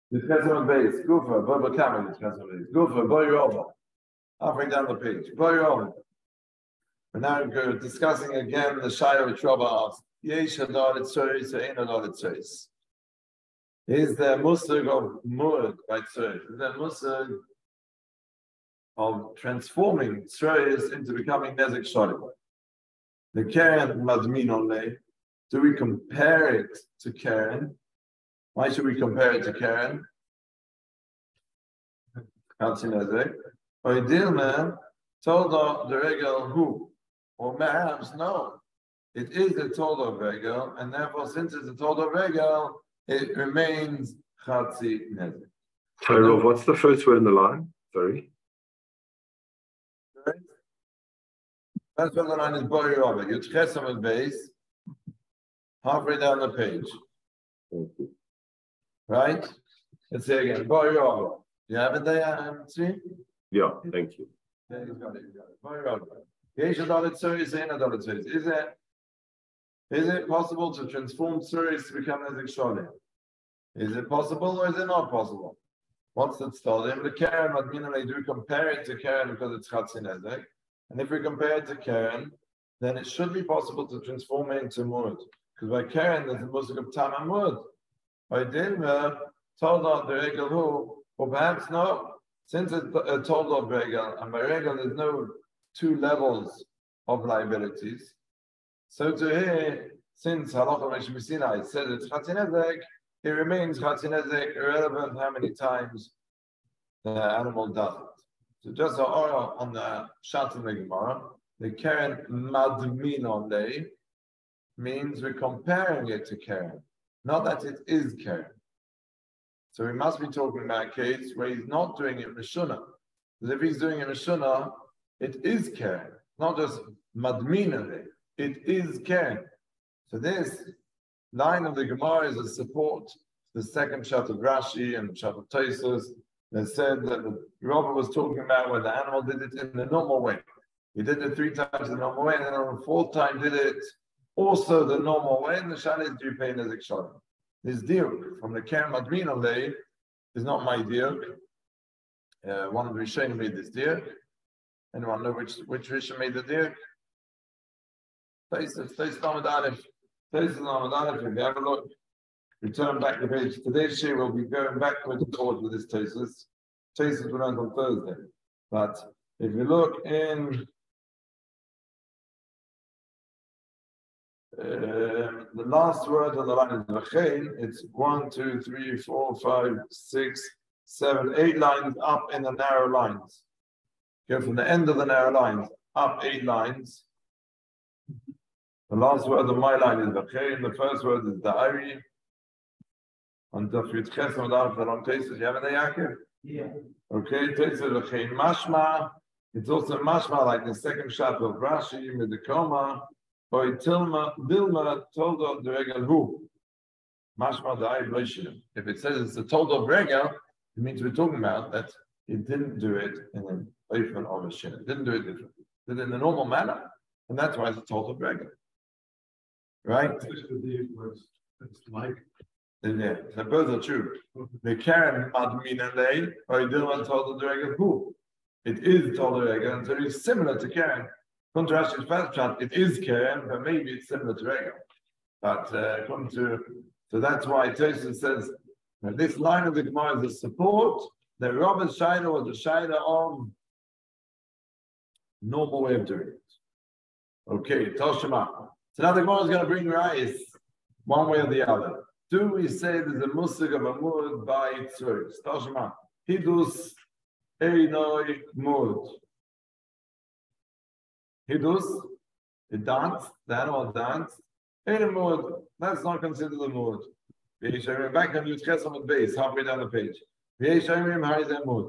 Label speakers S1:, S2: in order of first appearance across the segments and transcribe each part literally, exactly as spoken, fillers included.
S1: The Chesed base, Gufa, Baba Kamel, the Chesed base, Gufa, Boy Over. I'll bring down the page. Boy Over. We're now discussing again the Shaya which Rabba asked. Yesh Hadar Tzoris, Ein Hadar Tzoris. Is the Musig of Murad by Tzoris? Is the Musig of transforming Tzoris into becoming Nezek Shorim? The Keren Madmin Onle. Do we compare it to Keren? Why should we compare it to Keren? Nezek. Or Dilma told the Regel who? Or perhaps no. It is a total Regel, and therefore, since it's a total Regel, it remains Chatzi Nezek.
S2: Sorry, Rav, what's the first word in the line? Sorry.
S1: First word in the line is Bori Rabba. Yud Chesam at base, halfway down the page. Right? Let's say again, Bori Rabba. You have it there, see?
S2: Yeah, thank you.
S1: Yeah, he's got it. He's got it. Bori Rabba. Yesh Hadar Tzoris, Ein Hadar Tzoris. Is it? Is it possible to transform Tzoris to become Nezek Sholim? Is it possible or is it not possible? What's the story? The Keren, Madmin, do compare it to Keren because it's Chatzi Nezek. And if we compare it to Keren, then it should be possible to transform it into Mud. Because by Keren, there's a musik of Tam and Mud. By Dilma, told out the Regel who, or perhaps no, since it's a told of Regel, and by Regel there's no two levels of liabilities. So to here, since Halacha Moshe Sinai said it's Chatzi Nezek, it remains Chatzi Nezek, irrelevant how many times the animal does it. So just on the Shat in the Gemara, the Keren Madmin Onle means we're comparing it to Keren, not that it is Keren. So we must be talking about a case where he's not doing it Mishunah. Because if he's doing it Mishunah, it is Keren, not just Madmin Onle. It is Keren. So this line of the Gemara is a support to the second Shat of Rashi and Shat of Tosfos that said that the Rabbi was talking about when the animal did it in the normal way. He did it three times the normal way, and then on the fourth time did it also the normal way, and the Shana is do you pay Nezek Sholim. This diuk from the Keren Madmin Onle is not my diuk. Uh, one of the Rishonim made this diuk. Anyone know which which Rishon made the diuk? Tosfos, Tosfos Lamed Aleph. Tosfos Lamed Aleph, if you have a look, return back the page. Today's share will be going backwards and forwards with this Tosfos. Tosfos will end on Thursday. But if you look in uh, the last word on the line is V'chein, it's one, two, three, four, five, six, seven, eight lines up in the narrow lines. Go from the end of the narrow lines up eight lines. The last word of my line is V'chein. The first word is Da'ari. On the Yud Chesam Adar, the long Tosfos, you have it there, Yaakov?
S3: Yeah.
S1: Okay, Tosfos V'chein Mashma. It's also Mashma like the second Shat of Rashi, Medikoma, or Tilma, Dilma told of the Regel who? Mashma Da'ai B'leishim. If it says it's a told of Regel, it means we're talking about that it didn't do it in an Oifen of a Shin. It didn't do it differently. It did it in a normal manner, and that's why it's a told of Regel. Right?
S3: It's like
S1: Yeah, so both are true. The Keren Madmin Onle, or Dilma told the Regel who? It is told the Regel, and so it's similar to Keren. Contrast to first chant, it is Keren, but maybe it's similar to Regel. But uh, come to so that's why Tosfos says that this line of the Gemara is a support. The Rabba's Shaila was the Shaila of normal way of doing it. Okay, Toshima. So now the Gemara is going to bring rice one way or the other. Do we say there's a musig of a mud by Tzoris? Toshima. Hidus Einoi Mud. Hidus, it danced, the animal danced. Ein Mud, that's not considered a mud. Back on Yud Chesam at base, halfway down the page. It is mud.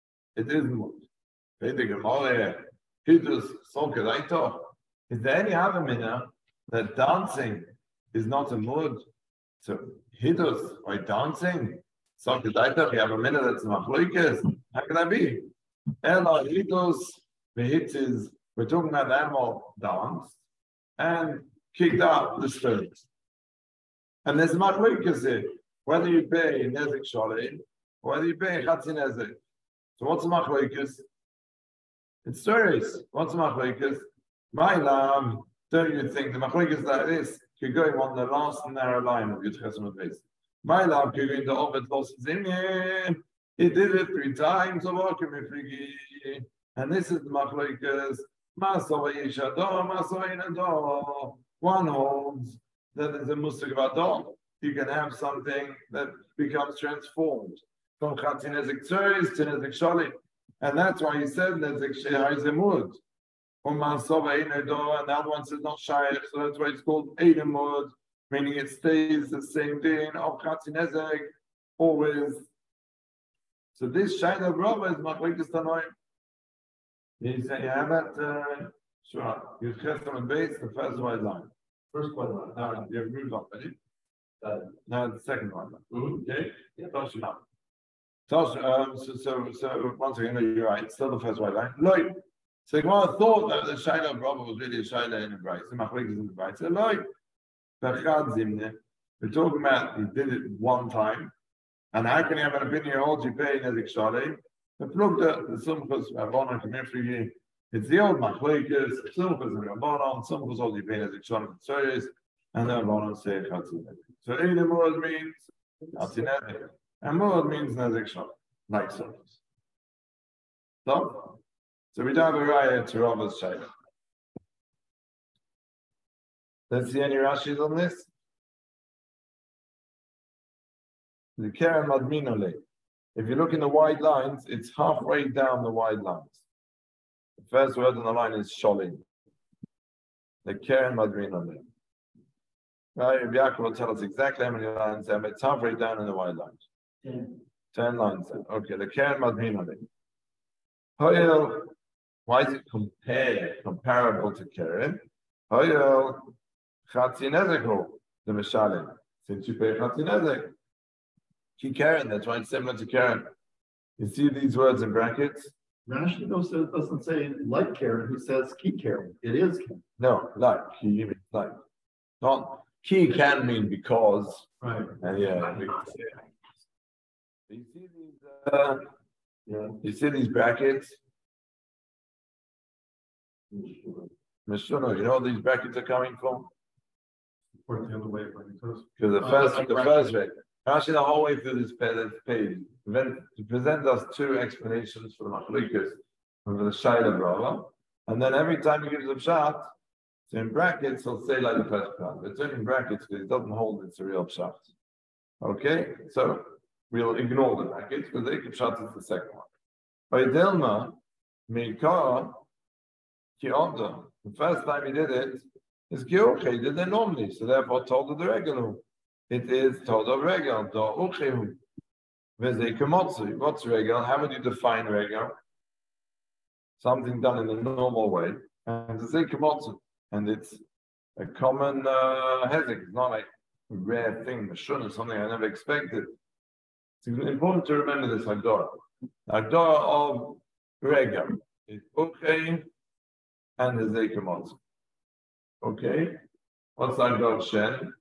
S1: The Gemara, Hidus Sonkeraito. Is there any other minna that dancing is not a mud? So Hidus by dancing, Sonkeraito, we have a minna that's machloikes. How can that be? Ella Hidus, the hits is we're talking about the animal danced and kicked out the stones. And there's machloikes here. whether you pay Nezek Shalim, or whether you pay Chatzi Nezek. So what's the Machlokes? It's serious. What's the Machlokes? My lamb, don't you think the Machlokes like this could go on the last narrow line of Yud Chesed base? My lamb could go into Ovid Los Zimim. He did it three times. And this is the Machlokes. Masava Yishador, Masava Yinador. One holds that there's a Musik Vador. You can have something that becomes transformed from Chatzi Nezek Tzoris to Nezek Shalim. And that's why he said Nezek Shehai Zemud. And the other one says not Shaykh, so that's why it's called Eidemud, meaning it stays the same din of Chatzi Nezek, always. So this Shaykh of Rabba is Machlokes Tanoim. You say, you have that? Uh, sure. You Chesed and base, the first white line.
S3: First one. line.
S1: No, you have moved on, ready? Uh, no, the second one.
S3: Mm-hmm.
S1: Okay? Yeah, Tosh now. Tosh, um, so, so, so, once again, you're right, it's still the first white line. Look, so Gemara thought that the Shaila of Rabba was really a Shaila in the Bryce, the Machlokes in the Bryce. So, look, we're talking about he did it one time, and how can you have an opinion all you pay Nezek Shalim? The Plugda, the Sumchus, Rabbanon, Kamifri, it's the old Machlokes, Sumchus and Rabbanon, Sumchus all you pay Nezek Shalim, Tzoris, and then Rabbanon say Chatzi Nezek. So Eile Mord means Chatzi Nezek, and Mord means Nezek Shalim, like Sumchus. So, so we don't have a raya to Rabba's Shaila. Let's see any Rashis on this. The Keren Madminole. If you look in the wide lines, it's halfway down the wide lines. The first word on the line is Shalim. The Keren Madminole. Right, Yaakov will tell us exactly how many lines there, but it's halfway down in the wide lines. Ten, Ten lines there. Okay, the Keren Madminole. Hoyel, why is it compared, comparable to Keren? Hoyel, Chatzi Nezek, the Meshalim. Since you pay Chatzi Nezek. Ki Keren, that's why it's similar to Keren. You see these words in brackets?
S3: Rashi also doesn't say like Karen, he says Ki Karen. It is Karen.
S1: No, like. Ki means like. Not Ki can mean because.
S3: Right.
S1: And yeah. You see these uh, yeah. You see these brackets? Mishuna, you know where these brackets are coming from?
S3: Or the other way, because
S1: the first uh, the first way. Actually, the whole way through this page, to present us two explanations for the Machlokes for the Shaila Brava, and then every time he gives a pshat, so in brackets he'll say like the first pshat. It's only in brackets because it doesn't hold it's a real pshat. Okay, so we'll ignore the brackets because the pshat is the second one. By Dilma, Mikar, Kiota, the first time he did it is Kioche, he did it normally, so therefore told the regular. It is told of regal. Do uchehu. Vezeikamotsu. What's regal? How would you define regal? Something done in the normal way. And vezeikamotsu. And it's a common uh, hezek. It's not like a rare thing. Mashun is something I never expected. It's important to remember this Hagdorah. Hagdorah of regal is ukei and vezeikamotsu. Okay? What's Hagdorah Shen?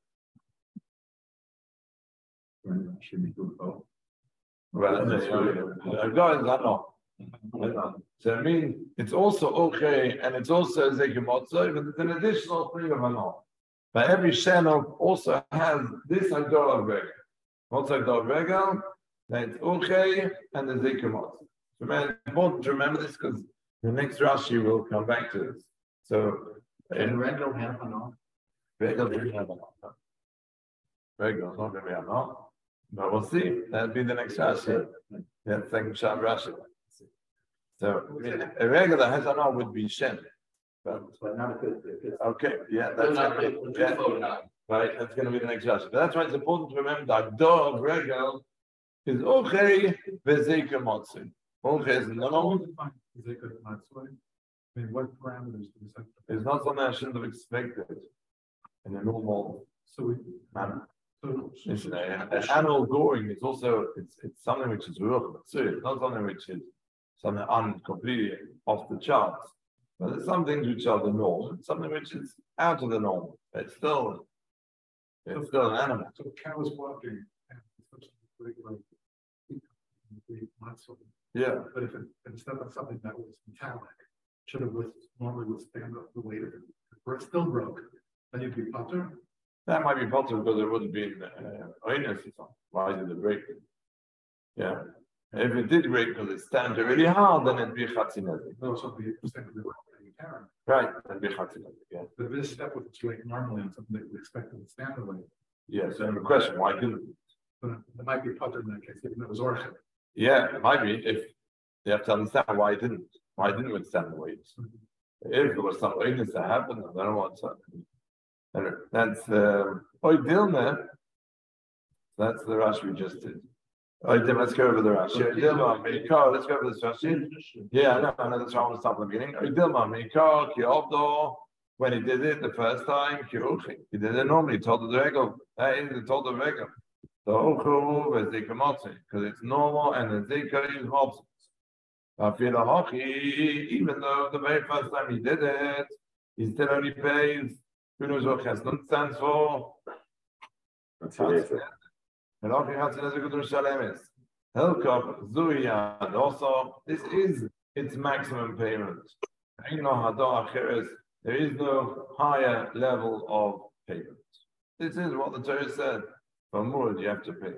S3: should be good both.
S1: Well, so I mean, it's also okay, and it's also zekimotzo, but it's an additional thing of anor. But every sheno also has this hagdor of regal. What's hagdor of regal? That it's okay, and the zekimotzo. So man, it's important to remember this because the next Rashi will come back to this. So,
S3: and regal have anor.
S1: Regal doesn't have anor. Regal is not going to be anor. But we'll see. That'll be the next Rashi. Yeah, second Shab Rashi. So I mean, a regular has an R would be Shen. But,
S3: but not if it, if it's
S1: okay, yeah, that's not, yeah, right. That's going to be the next Rashi. But that's why it's important to remember that dog regal is okay v'zeika motzi. Okay is no.
S3: I mean, what parameters do we set?
S1: It's not something I shouldn't have expected in a normal
S3: so we,
S1: manner.
S3: So,
S1: Listen, an animal goring is also it's it's something which is real, so it's not something which is something un completely off the charts. But there's some things which are the norm, something which is out of the norm. It's still it's still an animal.
S3: So the cow is walking,
S4: regular. The matzah.
S1: Yeah.
S4: But if it, instead of something that was metallic, should have with normally withstand the weight of it, or it still broke, then you'd be putter.
S1: That might be possible because it would have been uh, oinus or something. Why did it break? Yeah. If it did break because it stands really hard, then it'd be chatzinezik.
S4: No, so the extent of the Karen.
S1: Right, it'd be chatzinezik, yeah.
S4: But this step with its weight normally on something that we expect to withstand the weight.
S1: Yeah, so the question, why didn't it?
S4: But it might be putter in that case, even though it was orchid.
S1: Yeah, it might be if you have to understand why it didn't. Why it didn't withstand the weight. If there was some oinus that happened, I don't know what's happening. Anyway, that's um Oy Dilma. That's the Rashi we just did. Oy Dilma, let's go over the Rashi. Oy Dilma, Meikar, let's go over this Rashi. Yeah, I know, I know that's why I want to stop at the beginning. Oy Dilma, Meikar, Ki Obdo, when he did it the first time, Ki Uchi. He did it normally, he told the Regel. That is, he told the Regel. The Uchu is Zika Motzi, because it's normal and the Zika is Motzi. Even though the very first time he did it, he still only pays. Who knows what Chesed stands for?
S2: That's it.
S1: And also, Helkach Zuya, and also this is its maximum payment. There is no higher level of payment. This is what the Torah said. For more, you have to pay.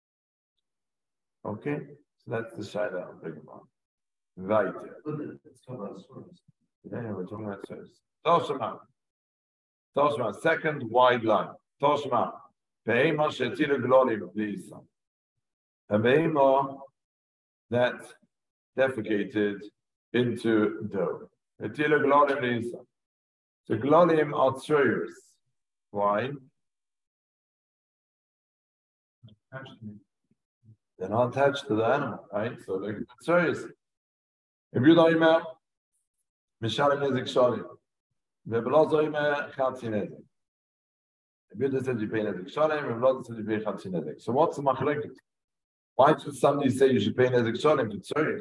S1: Okay, so that's the Shaila I'm thinking about. Right. Yeah, we're talking about service. Toshima. Toshima, second wide line. Toshima. Behema shetila glolim lisa. A behema that defecated into dough. Shetila glolim lisa. The glolim are tzoyers. Why? They're not attached to the animal, right? So they're tzoyers. If you don't know, Mishalim Nezik Shalim. Veblozo Ime Chatzi Nezik. If you said you pay Nezik Shalim, Veblozo said you pay Chatzi Nezik. So what's the machlekes? Why should somebody say you should pay Nezik Shalim to Tzoyos?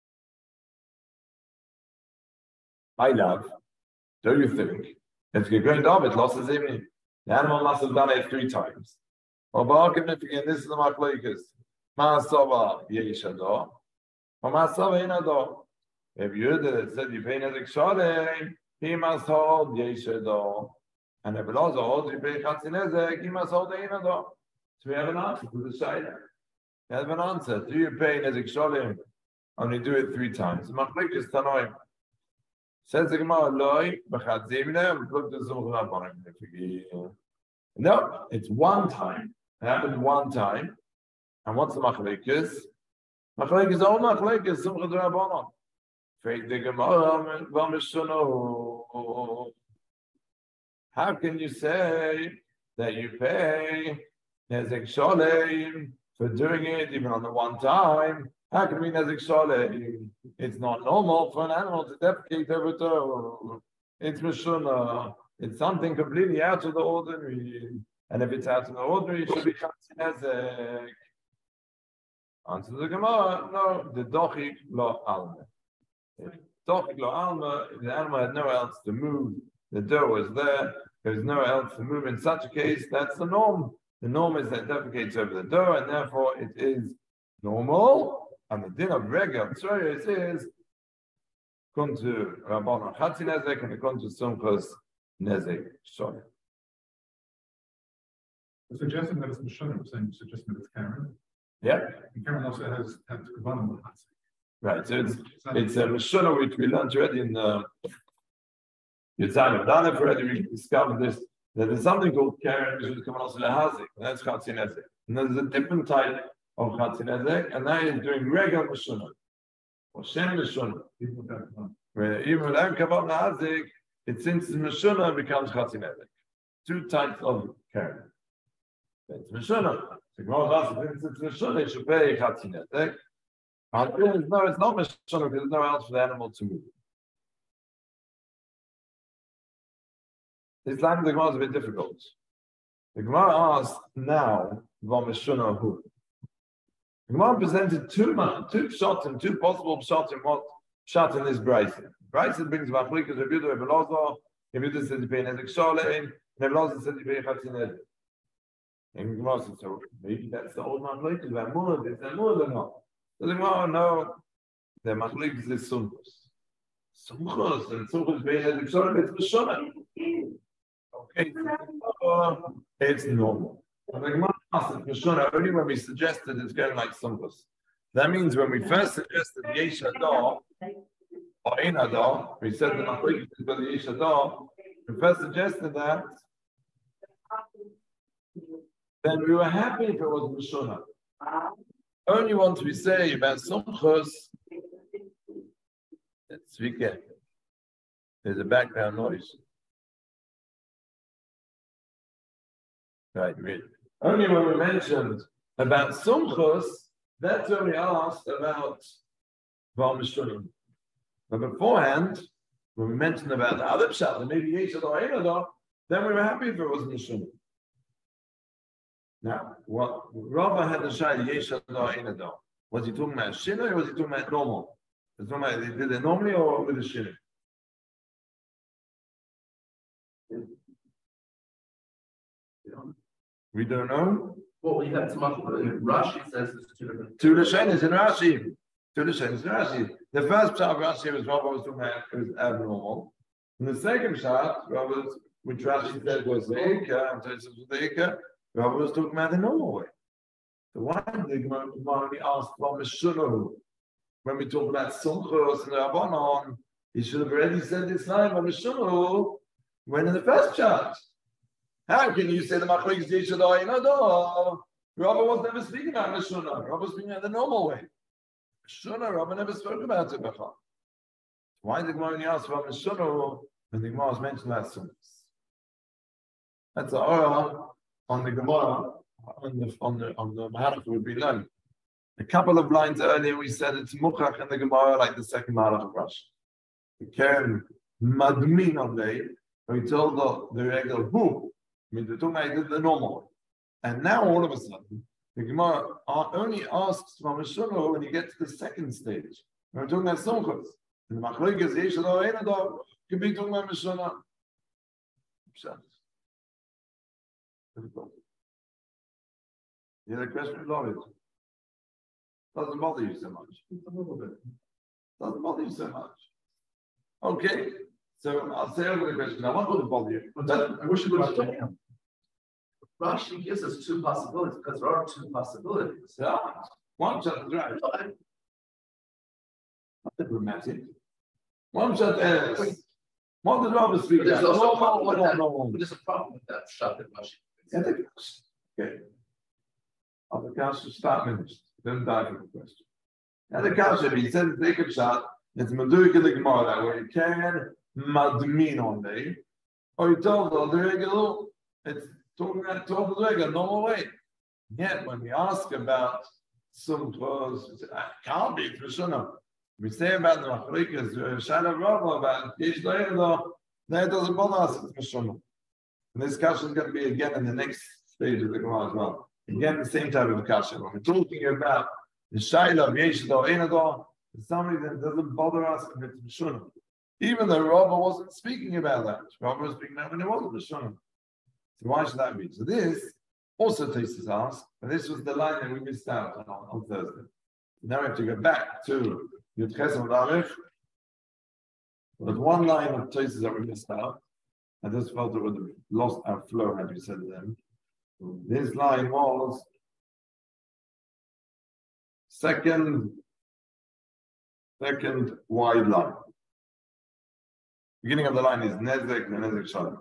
S1: I love, do you think, if you're going to it lost his evening, the animal must have done it three times. Or Barkim, this is the machlekes. Ma'asava Yeshado, or Ma'asava Inado. If you did it, said you pay Nezik Shalim, he must hold Yeshado. And if it also holds you pay Chatzi Nezek, he must hold the Inado. So we have an answer to the Shaila. We have an answer. Do you pay Nezik Shalim? Only do it three times. Machlekes Tanoim. Says the Gemara, Loi, B'chatzimne, look the Zumcha Rabbanim. No, it's one time. It happened one time. And what's the Machlekes? Machlekes, all Machlekes, Zumcha Rabbanim. How can you say that you pay Nezek Sholem for doing it even on the one time? How can we Nezek Sholem? It's not normal for an animal to defecate every time. It's Mishuna. It's something completely out of the ordinary. And if it's out of the ordinary, it should be Chatzi Nezek. Answer the Gemara, no, the Dochik lo Alme. Dochik lo Alma, the animal had nowhere else to move, the dough was there, there was nowhere else to move. In such a case, that's the norm. The norm is that it defecates over the dough, and therefore it is normal. And the din of Rega of Tzoyos is come to Rabbanon Chatzi Nezek and come to Sumchos Nezek Shor.
S4: We're suggesting that it's Mishun, we're saying suggesting that it's Karen.
S1: Yeah.
S4: And Karen also has has Kabbalah with Hatzik.
S1: Right, so it's it's a Mishuna which we learned already in uh, Yitzhak Danef already. We discovered this that there's something called Karen which is coming also Lehazik, and that's Chatzi Nezek. And there's a different type of Chatzi Nezek, and that is doing regular Mishuna or Shem Mishuna. Where even without Kabbalah Lehazik, it since Mishuna becomes Chatzi Nezek. Two types of Karen. It's Mishuna. The Gemara asks, since it's Mishuna, it should pay Chatzi Nezek. No, it's not Mishuna because there's nowhere else for the animal to move. This line of the Gemara is a bit difficult. The Gemara asks now, what Mishuna who? The Gemara presented two two shots and two possible shots in what shot in this Bryson. Bryson brings Vachlikas, Rebuta, Ebelozo, Rebuta says you pay Nezek Sholem, and Ebelozo says you pay Chatzi Nezek. And the Gemara says, so maybe that's the old machlokes. They're more than they're more than not. So the Gemara, no, the machlokes is sumchus. Sumchus and sumchus being the Ksharim, it's Meshona. Okay, uh, it's normal. And the Gemara asked Meshona only when we suggested it's going like sumchus. That means when we first suggested Yesh Hadar or Ein Hadar, we said the machlokes is by the Yesh Hadar. We first suggested that. Then we were happy if it was Meshona. Only once we say about Sumchus, it's Vike. There's a background noise. Right, read. Only when we mentioned about Sumchus, that's when we asked about Val Meshunim. But beforehand, when we mentioned about the other pshat, and maybe Yesh Hadar, Ein Hadar, then we were happy if it was Meshunim. Now, what Rava had to say, Yesh Hadar, Ein Hadar. Was he talking about Shinoi or was he talking about normal? Was he talking about they did it normally or with a Shinoi? We don't know.
S3: Well, we have to much. Rashi says it's two different.
S1: Two Lashonos in Rashi. Two Lashonos in Rashi. The first shot of Rashi was Rava was talking about it was abnormal. And the second shot, Rava was, which Rashi said was the Ika, and Tosfos was the Ika, Rava was talking about the normal way. So why did the Gemara only ask for Meshuno when we talk about Sumchos and the Rabbanon? He should have already said this line on Meshuno when in the first shot. How can you say the machlokes Yesh Hadar Ein Hadar? Rava was never speaking about Meshuno. Rava was speaking about the normal way. Meshuno, Rava never spoke about it before. Why did the Gemara only ask for Meshuno when the Gemara was mentioned about Sumchos? That's the aura on the Gemara, on the on the on the Mahalach would be learned. A couple of lines earlier we said it's Muchach in the Gemara like the second Mahalach of Rashi. We came madmin on day, we told the, the regular who, I mean the Tumah did the normal way. And now all of a sudden, the Gemara only asks from Meshuno when you get to the second stage. We're talking about Sumchos. And the machlokes Yesh Hadar Ein Hadar could be talking about Meshuno. You had a question, Lloyd? Doesn't bother you so much.
S3: A little bit.
S1: Doesn't bother you so much. Okay, so I'll say over the question. I won't to bother you.
S3: But I wish it was him. Rashi gives us two possibilities because there are two possibilities.
S1: Yeah, one shot is right.
S3: No, I-
S1: Not dramatic. One shot is. What does Rava speak
S3: But there's
S1: about?
S3: also a
S1: No,
S3: problem with
S1: no,
S3: that.
S1: no, no.
S3: But there's a problem with that shot that Rashi.
S1: Yeah, the- Okay. Other council start finished. Don't die for the question. Now the council, he said the take a shot. It's Meduik in the Gemara that way. You can madmin on day. Or you told the regular, it's talking about told the regular, normal way. Yet when we ask about some clothes, it can't be, it's Meshuno. We say about the Machlokes, Shana Rava, about Yesh Hadar Ein Hadar, then it doesn't bother us, it's Meshuno. And this kasha is going to be again in the next stage of the Gemara as well. Again, the same type of kasha. When we're talking about the Shaila of Yesh Hadar Ein Hadar, it's something that doesn't bother us if it's Meshuno. Even though Rava wasn't speaking about that. Rava was speaking about when it wasn't Meshuno. So why should that be? So this also Tosfos asked, and this was the line that we missed out on, on Thursday. Now we have to go back to Yud Ches Amud Aleph. There's one line of Tosfos that we missed out. I just felt it would have lost our flow had we said them. This line was second, second wide line. Beginning of the line is Nezek and Nezek Shalom.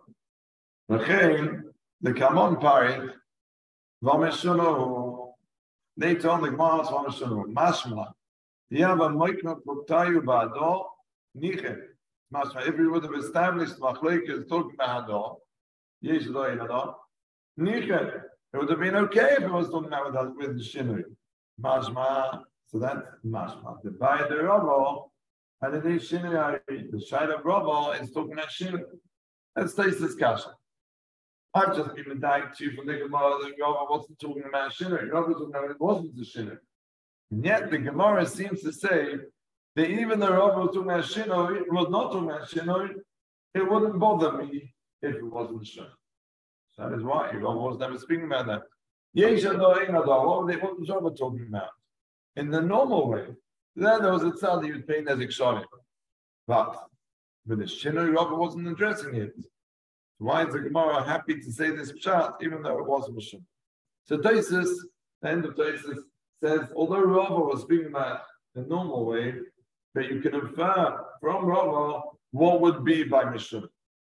S1: The Kamon Parik, Vameshuno, later on the Gemara is Vameshuno, Mashma, Yava Moikna Puktayu Bado, Niche. Mashma, if we would have established Machlokes talking about Hadar, Yesh Hadar Ein Hadar, Niche, it would have been okay if it was talking about with the Shinui. Mashma, so that's Mashma. The Bay de Ravo, and it is Shinui, the Shaila of Ravo is talking about Shinui. Let's taste this kasha. I've just been medayik to you from the Gemara that Rava wasn't talking about Shinui. Rava was talking about it wasn't the Shinui. And yet the Gemara seems to say that even though Rava was talking about Shinui, it was not talking about Shinui, it wouldn't bother me if it wasn't Shinui. So that is why Rava was never speaking about that. Yesh Ador, Ein Ador. What were they, what was Rava talking about? In the normal way, then there was a tzad that you would pay Nezik Shalim. But with the Shinoi, Rava wasn't addressing it. Why is the Gemara happy to say this pshat, even though it wasn't Mishum? So Taisus, the end of Taisus, says, although Rava was speaking about the normal way, but you can infer from Rava what would be by Mishum.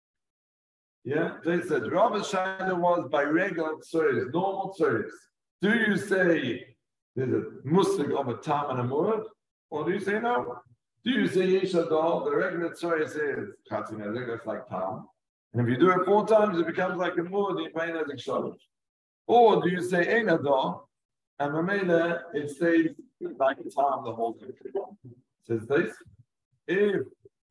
S1: Yeah, they said Rava's Shaila was by regular tzoris, normal tzoris. Do you say there's a muslik of a tam and a murad, or do you say no? Do you say Yeshadol, the regular tzoris is Chatzin Ezek, that's like tam, and if you do it four times, it becomes like a murad, you pay Ezek Shalosh. Or do you say Einadol, and Mamela, it stays like a tam the whole thing? Says this, if,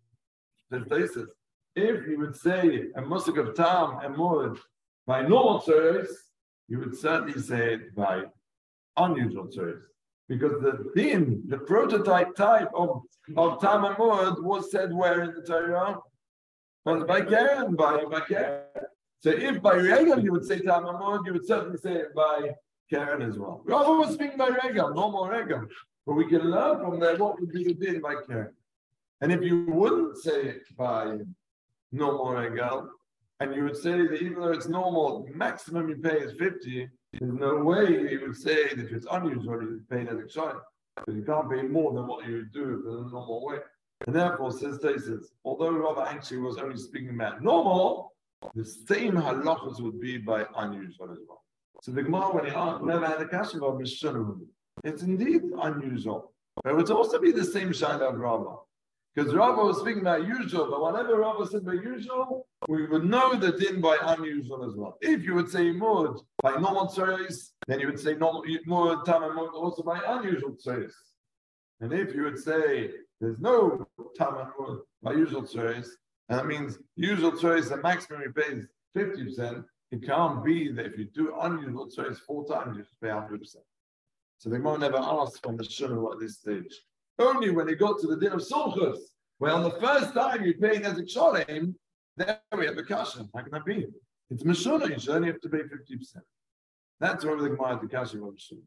S1: says this, if you would say a musik of tam and mud by normal tzoros, you would certainly say it by unusual tzoros. Because the din, the prototype type of, of tam and mud was said where in the Torah? Was by Karen, by, by Karen. So if by Regal you would say tam and mud, you would certainly say it by Karen as well. Rava was speaking by Regal, normal Regal. But we can learn from there what would be the din by Karen. And if you wouldn't say it by normal regal, and you would say that even though it's normal, the maximum you pay is fifty, there's no way you would say that if it's unusual, you would pay as a child. Because you can't pay more than what you would do in the normal way. And therefore, says Taisus, although Rava actually was only speaking about normal, the same halachas would be by unusual as well. So the Gemara, when he never had a kasha about Mishunum, it's indeed unusual. But it would also be the same shaila of Rava. Because Rava was speaking about usual, but whenever Rava said by usual, we would know the din by unusual as well. If you would say mud by normal tzoros, then you would say normal mud, tam and mud also by unusual tzoros. And if you would say there's no tam and mud by usual tzoros, and that means usual tzoros, the maximum you pay is fifty percent, it can't be that if you do unusual tzoros four times, you have to pay one hundred percent. So the Gemara never asked from the Shunah at this stage. Only when it got to the din of Sulchus, where on the first time you're paying as a Ksholem, there we have a kasha. How can that be? It's Meshuna, you should only have to pay fifty percent. That's where the Gemara had the kasha was Meshuna.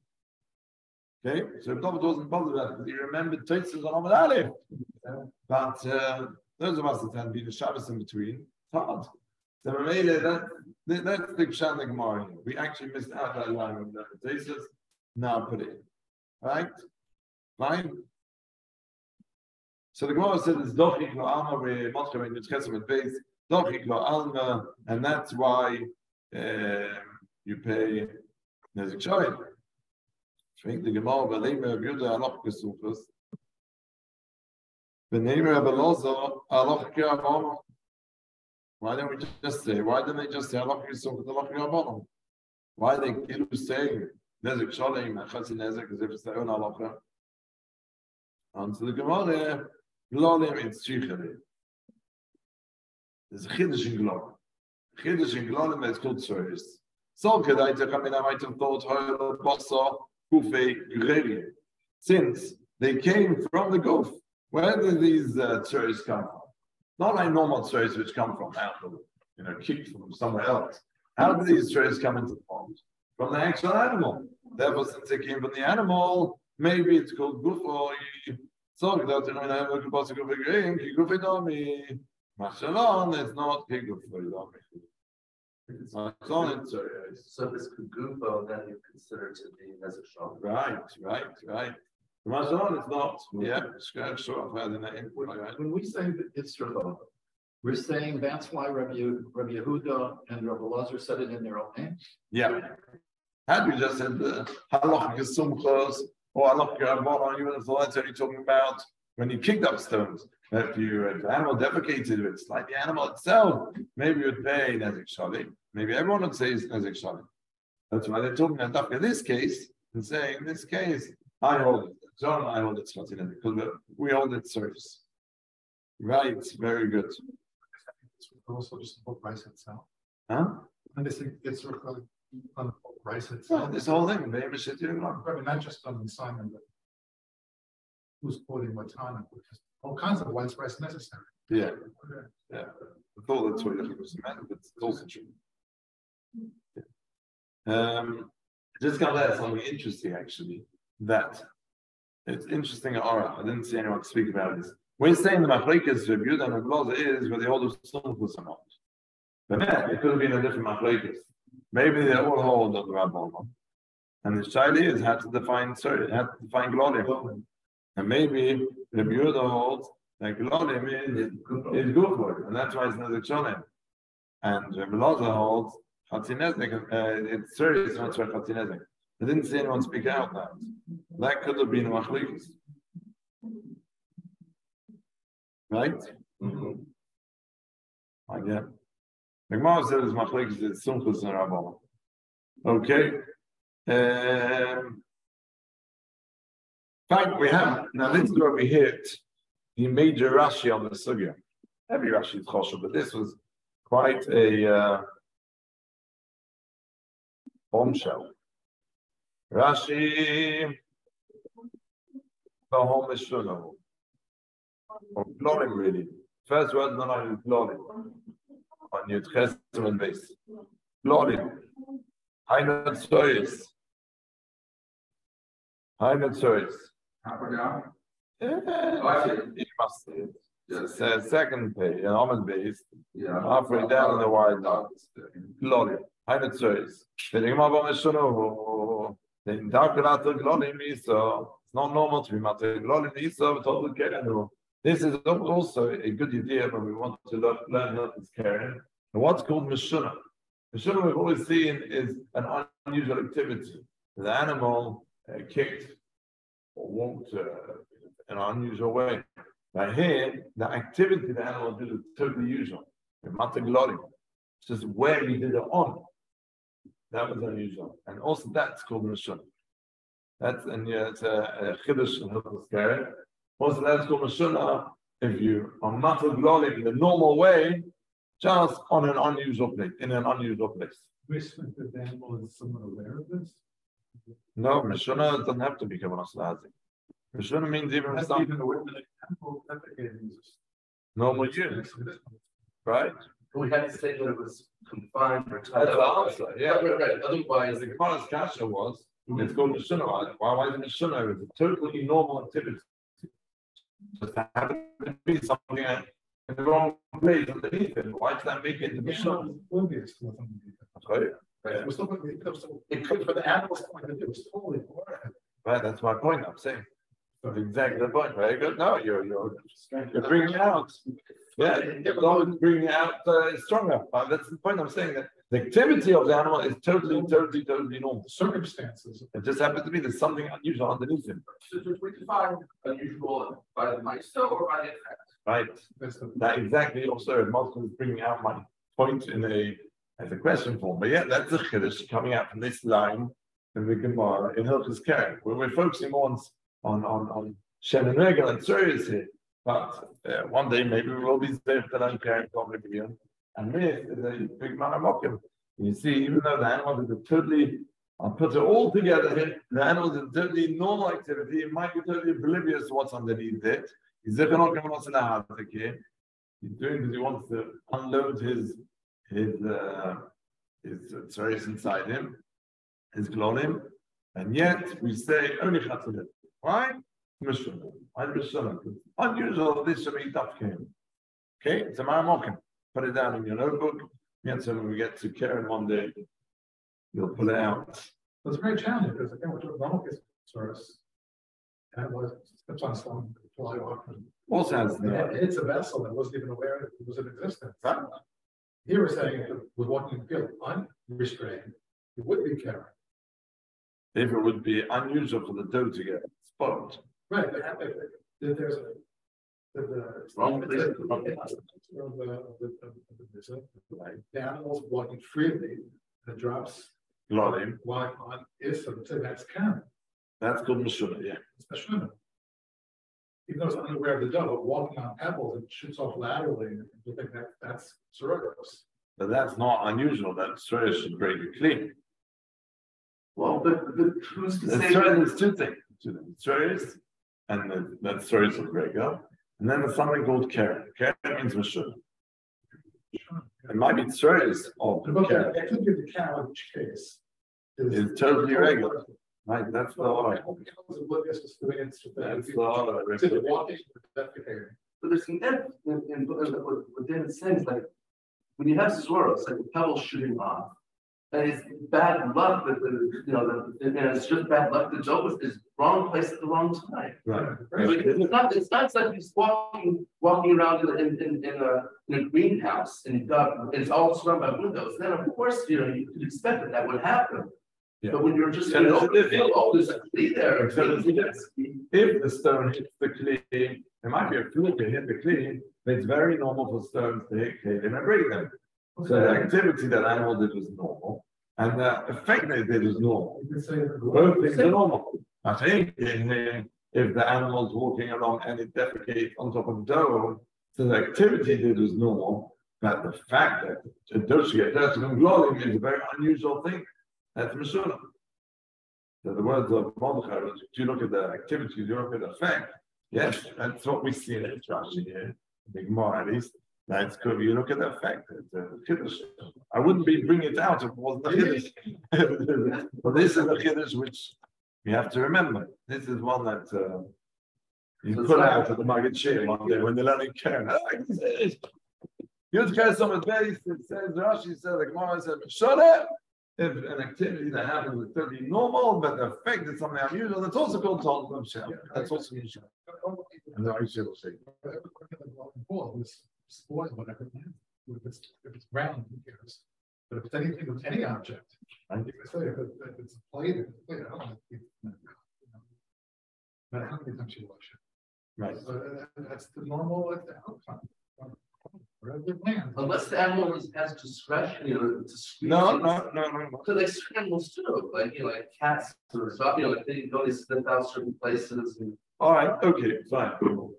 S1: Okay, so if David wasn't bothered about it, because he remembered Teitzes on Amud Aleph. But uh, those of us that had been a Shabbos in between, it's hard. So we made it, that, that, that's the Kshan the Gemara here. We actually missed out that line of the Teitzes. Now put it in. Right? Fine? So the Gemara said it's dochik lo alma we matchem in Yitzchesem at base dochik lo alma, and that's why uh, you pay nezik shoyim. I think the Gemara v'leimer of Yudah aloch kesufas v'neimer of Elazar aloch ke'avon. Why don't we just say? Why don't they just say aloch kesufas aloch ke'avon? Why are they kilu saying nezik shoyim and chatzi nezik as if it's their own alocha? Answer the Gemara. Glolim it's Tzrichari. There's a Chiddush in Glolim. Chiddush in Glolim is called Tzoris. So could I take, I mean, I might have thought, Hoyle, Bossa, Kufe, Gureri. Since they came from the Guf, where did these uh, Tzoris come from? Not like normal Tzoris which come from out of, you know, kicked from somewhere else. How did these Tzoris come into the pond? From the actual animal. Therefore, since they came from the animal, maybe it's called Guf or so that you know, I have a capacity of agreeing, Kigufidomi, Mashalon, it's not Kigufidomi.
S3: So if it's Kugufo, then you consider to be as a shop.
S1: Right, right, right. Mashalon, it's not. Yeah, sure, I've had the name.
S4: When we say that it's Rabbi, we're saying that's why Rabbi, Rabbi Yehuda and Rabbi Elazar said it in their own name?
S1: Yeah. Had we just said the Halach Gesumchos, or Allah, you would have thought that's only talking about when you kicked up stones. If you if the animal defecated, it's like the animal itself. Maybe you would pay Nezik Shalim. Maybe everyone would say it's Nezik Shalim. That's why they're talking about in this case and saying in this case, I hold it. John, I hold it because we hold it service. Right, very good.
S4: It's also just the book price itself.
S1: Huh?
S4: And they think it's on the price itself.
S1: Well, this whole thing, maybe should do
S4: Probably not just on Simon, but who's quoting what time, because all kinds of white price necessary.
S1: Yeah, yeah. I thought that's what it was meant, but it's also true. Yeah. Um, Just got that something interesting actually. That it's interesting. All right, I didn't see anyone speak about this. We're saying the machlekes Reb Yehuda and Reb Elazar is where they hold of sumchus or not. But man, it could have been a different machlekes. Maybe they all hold of the Rabbanon. And the shaila is how to define sorry, how to define glolim. And maybe Reb Yehuda holds that glolim is is good for it, and that's why it's not a shonim. And Reb Elazar holds chatinezek. Uh, it's sorry, it's not chatinezek. I didn't see anyone speak out that. That could have been a machlekes. Right? Mm-hmm. I get. The Gemara says machlekes is sumchus and Rabbanon. Okay. Um, in fact, we have now. This is where we hit the major Rashi on the sugya. Every Rashi is choshev, but this was quite a uh, bombshell. Rashi, the whole Mishnah. Or glorim, really. First word, not only glorim. On Yud Chesed base. Glorim. Hainot Sois. Hainot Sois. You must see it. It's a second page, an almond base. Yeah. Halfway down in the wide line. Glorim. Hainot Sois. The Gemara Mishnah. The interpreter glorim is so. It's not normal to be matter. Glorim is so. Total care. This is also a good idea when we want to learn, learn how to care. And what's called Meshuna. Meshuna we've always seen is an unusual activity. The animal uh, kicked or walked uh, in an unusual way. But here, the activity the animal did is totally usual. Mata glory. It's just where we did it on. That was unusual. And also that's called Meshuna. That's and yeah, it's a chiddush in Hilchos Keren. Also, that's called Meshuna if you are not glory in the normal way, just on an unusual place, in an unusual place.
S4: Which the animal is someone aware of this?
S1: No, Meshuna doesn't have to be Kavanah Lahazik. Meshuna means even
S4: That's
S1: some
S4: even the word that animal defecating is
S1: normal use, right?
S3: We had to say that it was confined or tied
S1: That's the
S3: up.
S1: answer, yeah.
S3: Right, right, right. Otherwise,
S1: The Gemara's kasha was, it's called Meshuna. Why, why is it Meshuna? It's a totally normal activity. Just happen to be something in the wrong place underneath it. Why does that make it into Meshuna?
S4: oblivious to what's underneath it.
S1: Right.
S4: It was still, it could, for the animal's point of view, it was totally aware.
S1: Right, that's my point. I'm saying. That's exactly the point. Very good. No, you're you're you're bringing it out. Yeah, you're always bringing it out uh, stronger. Uh, that's the point. I'm saying that the activity of the animal is totally, totally, totally normal.
S4: Circumstances.
S1: It just happens to be there's something unusual underneath it.
S3: so we define unusual by the maestro or by the effect.
S1: Right.
S4: That's the,
S1: That exactly. Also, Malcolm is bringing out my point in a as a question form. But yeah, that's the chiddush coming out from this line in the Gemara in Hilchos Keren, where we're focusing more on on on, on Shem and Regel and Tzuris here. But uh, one day maybe we will be safe to learn Keren probably. And this is a big manamokim. You see, even though the animal is a totally, I'll put it all together here, the animal is a totally normal activity, it might be totally oblivious to what's underneath it. He's doing because he wants to unload his his uh, his uh, tzeres inside him, his glolim, and yet we say only chatzilin. Why? Mishum. Why Mishum? Unusual. This should be tough game. Okay, it's a maramokim. Put it down in your notebook. And so when we get to Keren one day, you'll pull it out.
S4: it's very challenging because again, we're talking about source. And it was steps on stone, fly off. And
S1: Also has
S4: it
S1: no,
S4: hits a vessel that wasn't even aware that it was in existence.
S1: right?
S4: Here we're saying if it was walking in the field unrestrained, it would be carrying.
S1: If it would be unusual for the dough to get spoiled.
S4: Right, but if, if, if there's a the, the,
S3: Wrong place.
S4: the, the, the, the, the, like, the animal's walking freely, and it drops
S1: Glolim.
S4: while on is so that's carrying.
S1: That's called Mishuna, yeah.
S4: It's a shuna. Even though it's unaware of the dough, but walking on pebbles, it shoots off laterally, and you think that that's surrogates.
S1: But that's not unusual. That Tzuris should break it clean.
S3: Well, but, but who's to
S1: The
S3: say?
S1: Tzuris, there's two things. Two things. Tzuris, and the, that Tzuris will break up. And then there's something called Keren. Keren means Mishuna. It might be Tzuris of
S4: But
S1: Keren.
S4: I could give the cow in each case.
S1: is totally regular. Right, that's the hard.
S4: That's
S1: That's the hard.
S4: walking.
S3: But there's an if in, in, in what what David's saying is like when you have Zoro, it's like a pebble shooting off. And it's bad luck that the you know the, and it's just bad luck that Joe was is wrong place at the wrong time.
S1: Right.
S3: Like, it's not it's not like he's walking walking around in in, in, in a in a greenhouse and you've got it's all surrounded by windows. Then of course you know you could expect that that would happen.
S1: Yeah.
S3: But when you're just
S1: Yeah,
S3: you know,
S1: there's a
S3: feel, oh there's a key there.
S1: So there's a difference. If the stone hits the clay, there might be a fluke to hit the clay, but it's very normal for stones to hit clay and break them. So the activity that animal did was normal, and the effect they did was normal. Both things are normal. I think if the animal's walking along and it defecates on top of the dough, so the activity did was normal, but the fact that it does get that's is a very unusual thing. That's Meshula. So the words of Mordechai, if you look at the activity, you look at the effect, yes, that's what we see in the Rashi here, the Gemara at least. That's good. You look at the effect. It's a Kiddush. I wouldn't be bringing it out if it wasn't a Kiddush. But this is a Kiddush which you have to remember. This is one that uh, you
S3: So
S1: put
S3: it's
S1: out at the Maggid Shir one day when they're learning Karen. Yud Karen some base, it says, Rashi says, the Gemara says, Shoreh. If an activity that happens is totally normal, but the effect is something unusual, that's also called Tol of Shem. That's also unusual. And the Aisha will say.
S4: Was spoiled, whatever it is. If it's, if it's round, who cares? But if it's anything with any object, I think I say if it- if it's a plate, if it's a plate, I don't like it. No matter how many times you wash it.
S1: Right.
S4: So that- that's the normal like, the outcome. Wherever it lands.
S3: Unless the animal is, has discretion, you know, to squeeze.
S1: No,
S3: it.
S1: no, no, no, no.
S3: So like certain animals do, like, you know, like cats or something, you know, like they go, they sniff out certain places and.
S1: All right, okay, fine.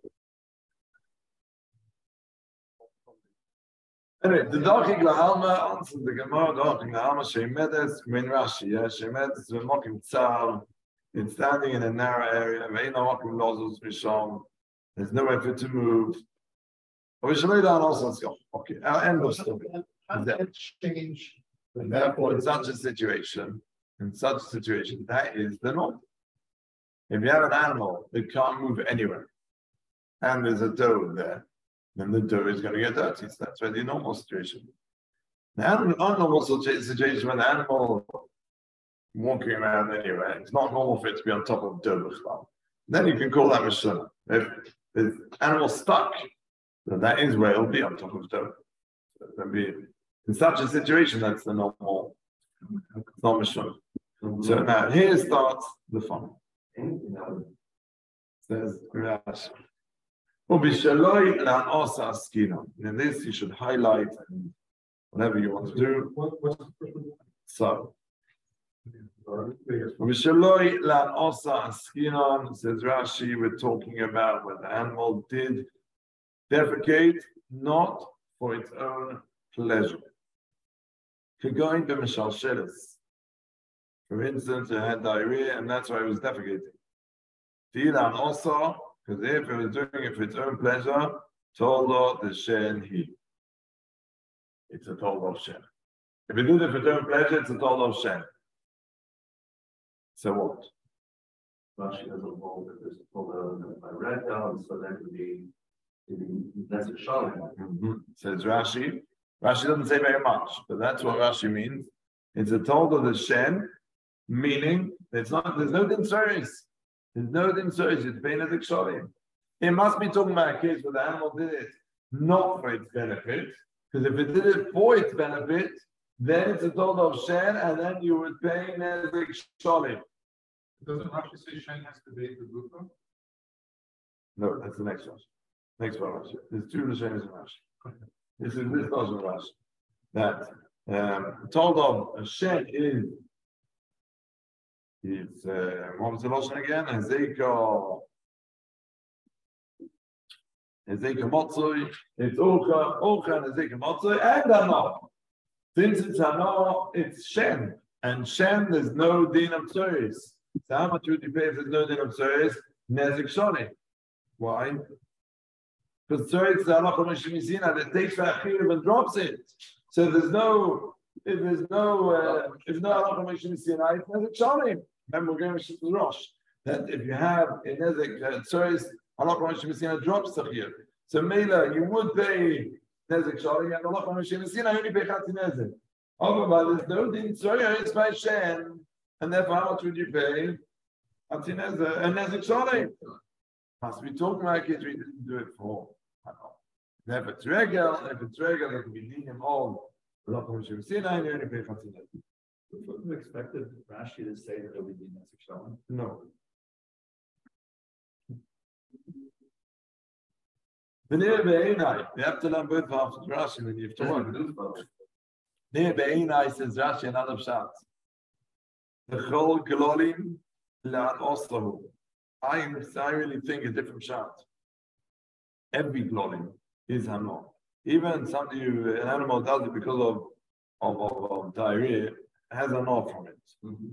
S1: Anyway, the Darking Lahalma answers the Gemara, Darking Lahalma, Shemedes, Min Rashi, yeah, Shemedes, Mokim Tsar, it's standing in a narrow area, Veina Mokim Lozus Misham, there's nowhere for it to move. We should lay down also, let's go. Okay, our end of story.
S4: How does that change?
S1: And therefore, in such a situation, in such a situation, that is the norm. If you have an animal that can't move anywhere, and there's a dough there, then the dough is going to get dirty. So that's really a normal situation. The unnormal situation when the animal walking around anywhere, it's not normal for it to be on top of dough. Then you can call that Mishana. If the animal stuck, then that is where it'll be on top of dough. So be, in such a situation, that's the normal, it's not Mishana. So now here starts the fun. Says Rashi. In this, you should highlight and whatever you want to do. So, says Rashi, we're talking about when the animal did defecate, not for its own pleasure. For instance, it had diarrhea, and that's why it was defecating. Tilan also, because if it was doing it for its own pleasure, Toldo the Shen he. It's a Toldo of Shen. If it did it for its own pleasure, it's a Toldo of Shen. So what?
S3: Rashi doesn't hold that there's a Toldo by red down, so that would be, that's a Shalom.
S1: Mm-hmm. Says Rashi. Rashi doesn't say very much, but that's what Rashi means. It's a Toldo the Shen, meaning it's not, there's no din service. There's no din service, it's bein adik shalim. It must be talking about a case where the animal did it not for its benefit, because if it did it for its benefit, then it's a Toldo of Shen, and then you would bein adik shalim.
S4: Doesn't Rashi say Shen has to be the Gufa?
S1: No, that's the next one. Next one, Rashi. There's two Lashonos in Rashi. This is this doesn't Rashi. That um, Toldo of Shen is It's uh, what was the Lashon again? Hezeka, Hezeka Motzoi. It's Orcha, Orcha, and Hezeka Motzoi, and Hana. Since it's Hana, it's Shen, and Shen there's no din of Tzuris. So how much would you pay if there's no din of Tzuris? Nezik Shoni. Why? Because Tzuris is Halacha Mishimizina that takes that Achirim and drops it. So there's no if there's no, uh, if no halacha Moshe Sinai, it's nezek shalim. Remember, we're going to the Rosh that if you have a nezek uh, tzoris, halacha Moshe Sinai drops to here. So Mela, you would pay nezek shalim, and halacha Moshe Sinai only pay chatzi nezek. Otherwise, there's no din tzoris by shen, and therefore how much would you pay? Chatzi nezek and nezek shalim. Must be talking like it, we didn't do it for. If it's regal, if it's regal, it can be dinim all. Halacha Moshe Sinai, you only pay chatzi nezek.
S5: Wouldn't you expected Rashi to say that it would be Nesek Shalom?
S1: No. V'nei be'enai, you have to learn both halves of Rashi when you have to learn. V'nei be'enai says Rashi another pshat. V'chol glolim la'an oslahu. I I really think a different pshat. Every glolim is hano. Even somebody who, an animal does it because of of, of, of diarrhea, has an off from it.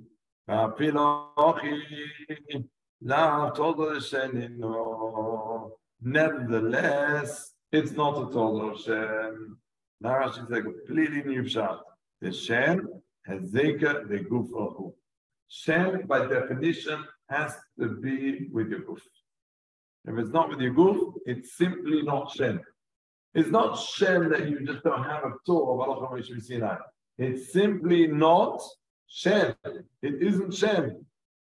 S1: Nevertheless, it's not a total Shem. Narash is a completely new pshat. The Shem has zeka the guf. Shem, by definition, has to be with your guf. If it's not with your guf, it's simply not Shem. It's not Shem that you just don't have a tour of halacha Moshe Sinai. It's simply not Shem. It isn't Shem.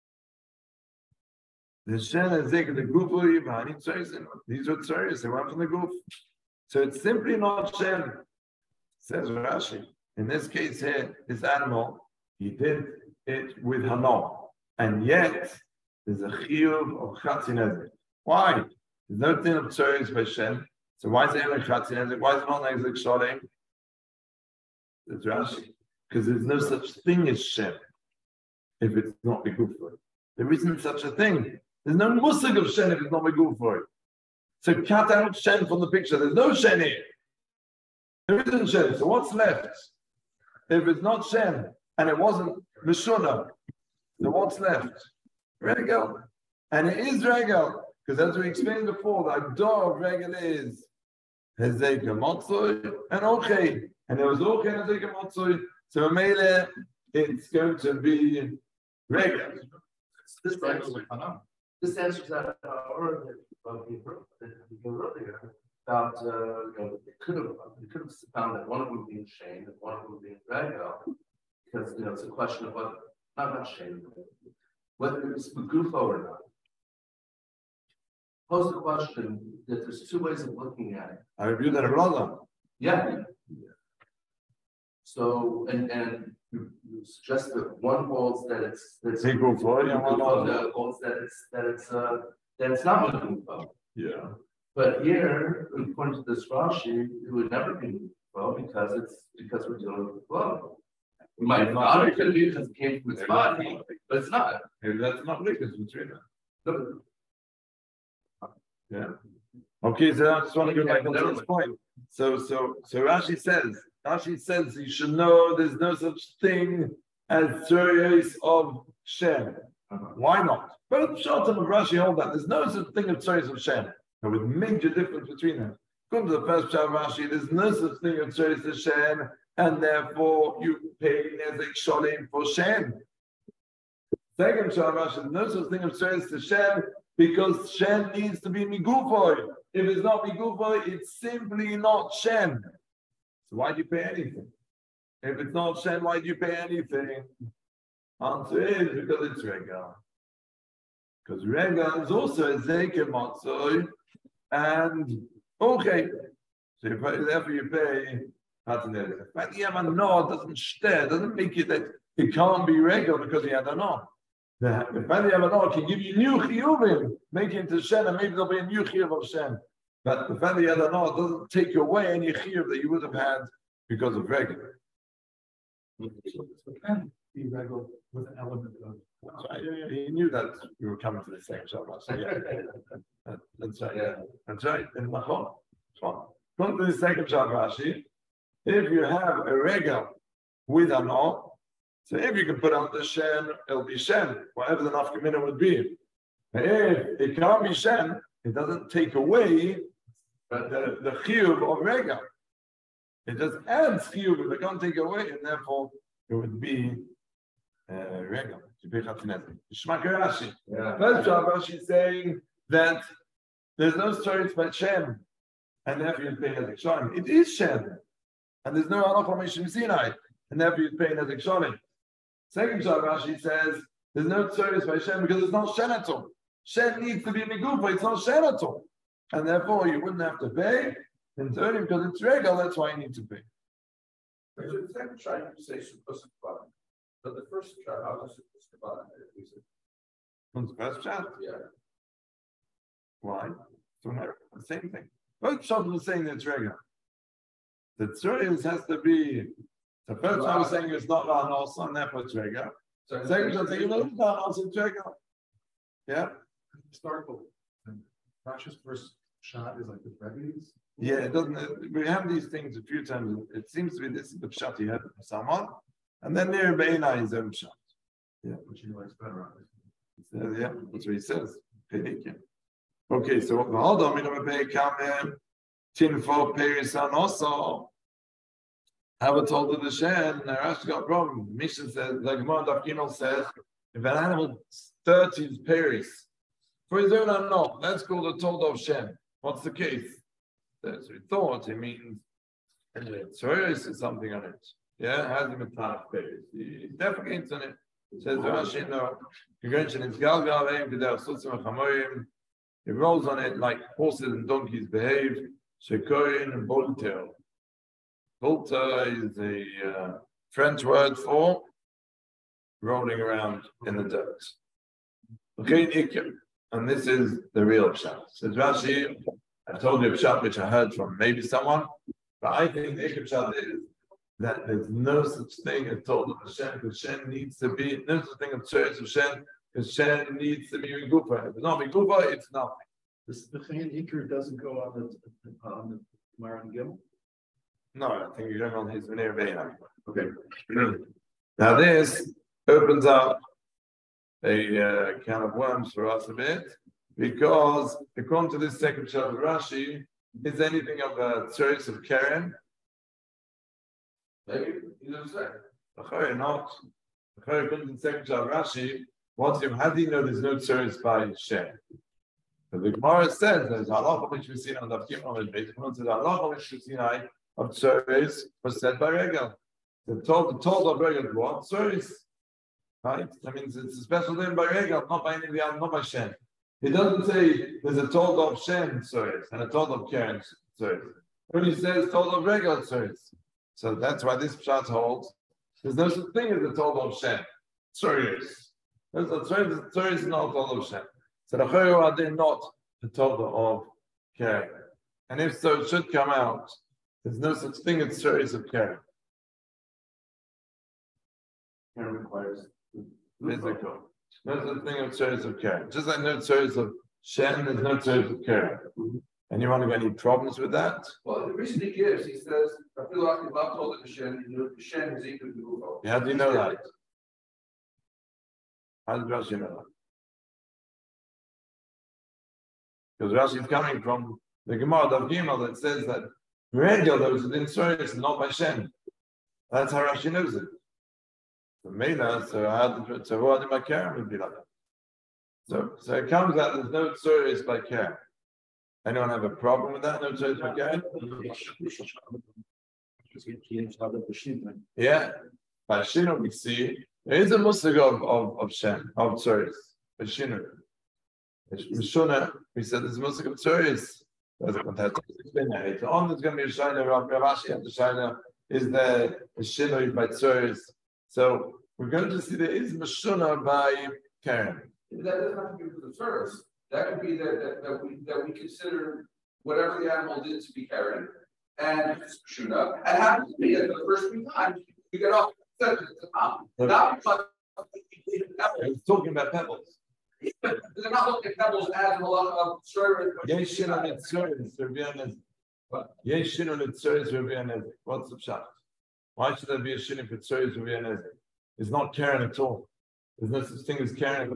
S1: The Shem is the goof. These are tzoros. They went from the goof. So it's simply not Shem. Says Rashi. In this case here, this animal, he did it with Hano. And yet, there's a chiyuv of chatzi nezek. Why? There's no thing of tzoros by Shem. So why is it like chatzi nezek? Why is it not nezek shalem? That's Rashi. Because there's no such thing as Shem if it's not Megufo. There isn't such a thing. There's no musig of Shem if it's not Megufo. So cut out Shem from the picture. There's no Shem here. There isn't Shem. So what's left? If it's not Shem and it wasn't Meshuna, so what's left? Regal. And it is Regal. Because as we explained before, the Agdor of Regal is Hezeka Motzoi and Ochei. And there was Ochei and Hezeka Motzoi. So Mele, it's going to be regular.
S3: This answers, this answers that uh, earlier about uh, you know they could have they could have found that one of them being Shane and one of them being Regal, because you know it's a question of whether not not Shane, whether it's Megufo or not. Pose the question that there's two ways of looking at it.
S1: I reviewed that brother.
S3: Yeah. So and and you, you suggest that one holds that it's that's
S1: Megufo, and one
S3: holds that it's that it's uh that it's not Megufo.
S1: Yeah.
S3: But here, according to this Rashi, it would never be Megufo because it's because we're dealing with the flow. We might have thought it could be because it came from its body, but it's not.
S1: Maybe that's not liquid, it's Rina.
S3: No.
S1: Yeah. Okay, so I just want to go back to this point. So so so Rashi says Rashi says you should know there's no such thing as tzoros of Shem. Uh-huh. Why not? Both Pshat and Rashi hold that there's no such thing as tzoros of Shem. There was a major difference between them. According to the first Pshat of Rashi, there's no such thing as tzoros of Shem, and therefore you pay nezek shalem for Shem. Second Pshat of Rashi, there's no such thing as tzoros of Shem because Shem needs to be migufoy. If it's not migufoy, it's simply not Shem. So why do you pay anything? If it's not Shem, why do you pay anything? Answer is because it's regal. Because regal is also a zeke matzoi and okay. So you pay, therefore you pay. But the no doesn't stare, doesn't make it that it can't be regal because he had a no. The Bani Yamanor can give you new chiyuvim, make it into Shem, and maybe there'll be a new chiyuv of Shem. But the Bani Yamanor doesn't take away any chiyuv that you would have had because of regular.
S4: So it can be regular with an element of.
S1: That's right. Yeah, yeah, he knew that you were coming to the same Shabbat. So yeah, that, that's right. Yeah, that's right. In Machon, come to the second Shabbat. If you have a regal with an no. So if you can put out the Shem, it'll be Shem, whatever the nafkamina would be. If it can't be Shem, it doesn't take away the, the chiyuv of Rega. It just adds chiyuv, but they can't take away, and therefore it would be uh, regular. Shmak Rashi.
S3: Yeah.
S1: First job, Rashi is saying that there's no stories by Shem, and therefore you're paying as Shem. It is Shem, and there's no halacha from Mishim Sinai, and therefore you're paying as Shem. Second job, Rashi says there's no stories by Shem because there's no Shem at all. Shem needs to be Megufa, it's not Shem at all, and therefore you wouldn't have to pay. And third, because it's regular, that's why you need to pay.
S3: So the second try you say supposed to, but the first try, how was it supposed to?
S1: What's the first shot?
S3: Yeah.
S1: Why? The same thing. Both shots are saying that it's regular. The tzurius has to be. The first shot was saying it's not Ranos, and therefore it's regular.
S3: So
S1: The second shot saying it's not Ranos, it's regular. Yeah.
S4: Historical. And Rashi's first shot is like the Rebbe's.
S1: Yeah, it doesn't. We have these things a few times. It seems to be this is the shot he had from someone, and then near Beina his own shot. Yeah,
S4: Which he likes better.
S1: says, yeah, that's what he says. Okay, so hold on, we don't pay come tin for Paris and also have a told to the Shen, and Rashi got a problem. The mission says, like Gemara says, if an animal thirties Paris for his own or not, that's called a told of Shen. What's the case? That's what he thought. It means anyway, Tzoros is something on it. Yeah, has him a ton of Paris. He defecates on it. Says Rashi, no, convention is Galgal, he rolls on it like horses and donkeys behave. Shekoin and Voltaire. Voltaire is a uh, French word for rolling around in the dirt. Okay, and this is the real pshat. Says Rashi, I told you a pshat which I heard from maybe someone, but I think the pshat is that there's no such thing as told of Hashem, because Hashem needs to be, no such thing of church of Hashem, because Hashem needs to be in Gufa. If it's not in Gufa, it's nothing.
S5: This the Chayin Iker doesn't go on the on the Gemara and Gimel.
S1: No, I think you're going on his Veneer Veina. Okay. Now this opens up a uh, can of worms for us a bit, because according to this second shot of Rashi, is anything of a choice of Karen?
S3: Maybe you know what I'm saying.
S1: Not. According to the second shot of Rashi, what's him? How do you know there's no choice by Shem? So the Gemara says there's halacha which we've seen on the Gimel and Beit. It says halacha which we've seen of choice was said by Regel. The told the told of Regel what choice, right? That means it's a special name by Regel, not by any of the other, not by Shem. He doesn't say there's a told of Shem choice and a told of Karen choice. When he says told of Regel choice, so that's why this pshat holds. There's no such thing as a told of Shem choice. There's a choice is not told of Shem. So the Chayru are they not the Torah of Karen? And if so, it should come out. There's no such thing as stories of Karen.
S3: Karen requires
S1: Physical. No such thing of stories of Karen. Just like no stories of Shem, there's no stories of Karen. And you want to get any problems with that?
S3: Well, the reason he gives, he says, I feel like the Bob told it to Shem, you know, Shem is equal to Google.
S1: Yeah, how do you know that? How does Rashi know that? Because Rashi is coming from the Gemara of Gimel that says that Regel that was in stories and not by Shem. That's how Rashi knows it. So Mela, so how did so what did my Karen would be like that? So so it comes out there's no stories by Karen. Anyone have a problem with that? No stories by Karen? Yeah. By Shinu we see there is a musig of, of, of Shem, of stories. By Shinu. Mishuna, we said there's a musik of tzuris. There's a contest. Later on, there's going to be a shaila. Rav Rashi and the shaila is the shinoi by tzuris. So we're going to see there is mishuna by Karen.
S3: That doesn't have to be for the service. That could be that, that, that we that we consider whatever the animal did to be Karen and Shuna. And happens to be that the first few times you get off the not because
S1: I was talking about pebbles.
S3: they're not looking at pebbles as a lot of story.
S1: Yesh shin on its tzuris, Yesh shin on its tzuris, what's the pshat? Why should there be a shin for tzuris? It's not Karen at all. There's no such thing as Karen.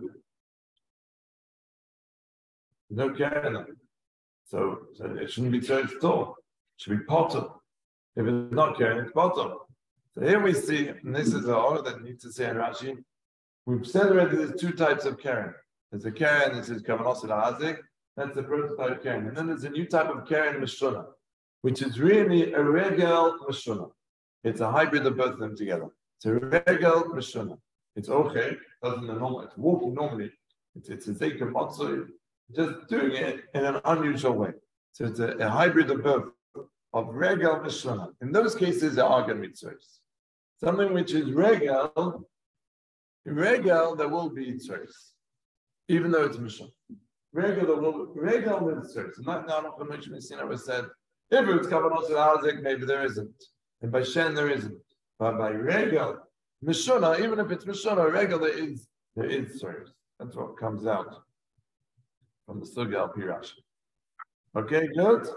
S1: There's no Karen. So, so it shouldn't be tzuris at all. It should be potter. If it's not Karen, it's bottom. So here we see, and this is a order that needs to say in Rashi. We've said already there's two types of Karen. There's a Karen that says Kavanos Hazik. That's the prototype Karen. And then there's a new type of Karen Meshuna, which is really a Regel Meshuna. It's a hybrid of both of them together. It's a Regel Meshuna. It's okay, doesn't normal, it's walking normally. It's, it's a Zeker Matzah, just doing it in an unusual way. So it's a, a hybrid of both, of Regel Meshuna. In those cases, there are going to be tzores. Something which is Regel, Regel, there will be tzores, even though it's Meshuna. Regel, there will Regel with tzores. And that now, not much Messina was said, if it's Kavanos Hazik, maybe there isn't. And by Shen, there isn't. But by Regel, Meshuna, even if it's Meshuna, Regel, there is, there is tzores. That's what comes out from the Sugya al Pirash. Okay, good?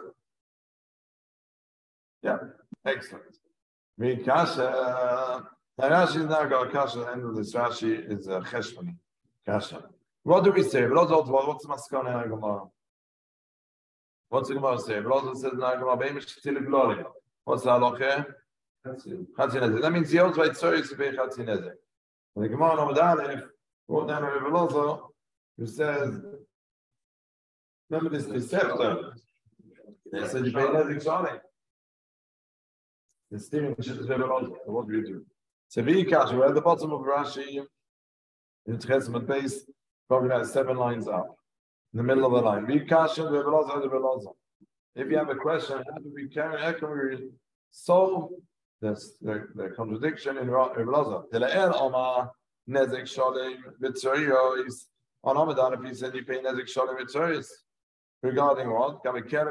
S1: Yeah, excellent. Read Kasha. Rashi is now got Kasha. The end of this Rashi is uh, Cheshboni. Kasha. What do we say? What's the Maskana in Gemara? What's the Gemara say? What says in Gemara? Beimish Tzil Glory. What's the halacha? Chatzinezek. That means Yod Vaytzori to be Chatzinezek. The Gemara Nomad Aleph wrote down a Rebbe who says, remember this Deceptor? They said you pay Nezek Shalim. The steering shit is Rebbe Loza. So what do you do? So V'yikash, we're at the bottom of Rashi, in Chesed base, probably like seven lines up, in the middle of the line. V'yikash, Rebbe Loza, Rebbe Loza. If you have a question, how do we carry, how can we solve this, the, the contradiction in Rebbe Loza? Dela'el Omar, Nezek Shalim B'tzoriyos. On Ramadan, if he said you pay Nezek Shalim B'tzoriyos, regarding what?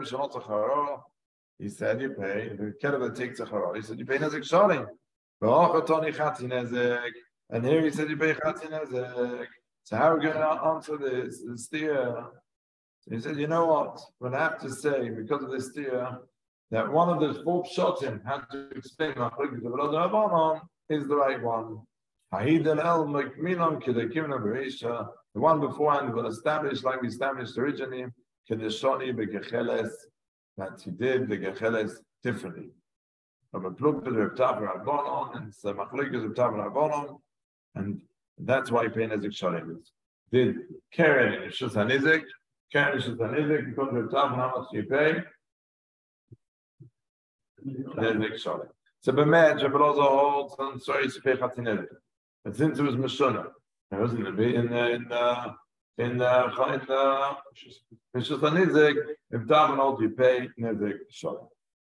S1: He said you pay the Kerev that takes a Chara. He said you pay Nezek Shalim. And here he said you pay Chati Nezek. So how are we going to answer this? The steer. So he said, you know what? We'll have to say, because of this steer, that one of those four shotim had to explain is the right one. The one beforehand will establish, like we established originally, that he did the gecheles differently. And that's why he paid Nezek Shalim. Did Karen Shus HaNizek, Karen Shus HaNizek, because of Tav, how much do you pay? Nezek Shalim. So B'med, Rebbe Loza holds on, sorry, to pay Chati Nezek. But since it was Meshuna, it wasn't in the, in the, in the, in the, in the, Shus HaNizek, if Tav and all you pay Nezek Shalim.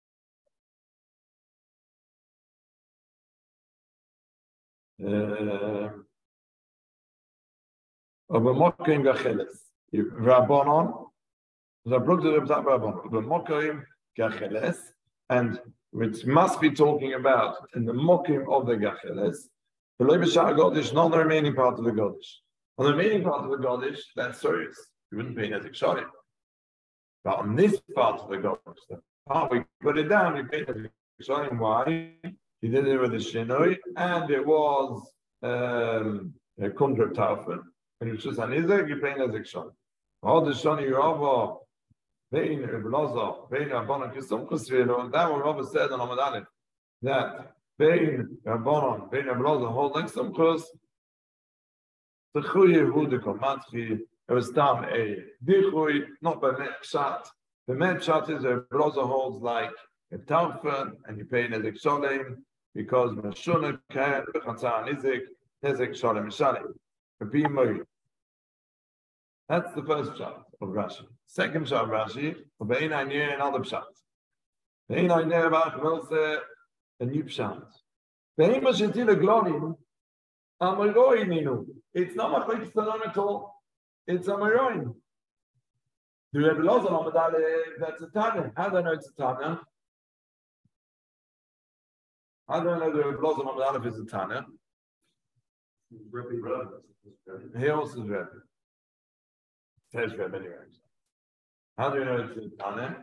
S1: Uh, Over Mokim Gacheles. Rabbanon, the Brooks of Rabbanon, over Mokim Gacheles, and which must be talking about in the Mokim of the Gacheles, the Leibishah Godish, not the remaining part of the Godish. On the remaining part of the Godish, that's serious. You wouldn't pay Nezek Shalim. But on this part of the Godish, the part we put it down, we pay Nezek Shalim. Why? He did it with the Shinoi, and it was um, a Kundra Taufen. When you choose an Izek, you pay Nezek Shalim. All the Shani Rava, Vein Iblaza, Vein Rabbanon Kisum Kusvilo, and that what Rava said on Amad Aleph, that Vein Rabbanon, Vein Iblaza, hold next to Kus, the Chuyi Hudiko Matchi, it was Tam a Dichui, not by Met Pshat. The Met Pshat is a Iblaza holds like a Taufen, and you pay Nezek Shalim, because Meshuna can, Bechatzah Nezek, Nezek Shalim Shalim. That's the first shot of Rashi. Second shot of Rashi, of Bein Ayneh and other shots. Bein Ayneh about will say a new shot. Bein Mashitil Glonim, Amaroininu. It's not a quick stone at all. It's Amaroin. Do you have laws on Amadale? That's a Tana. How do I know it's a Tana? How do I know the laws on Amadale is a Tana? He also is Rebbe. Says Rebbe anyway. How do you know it's in Tana?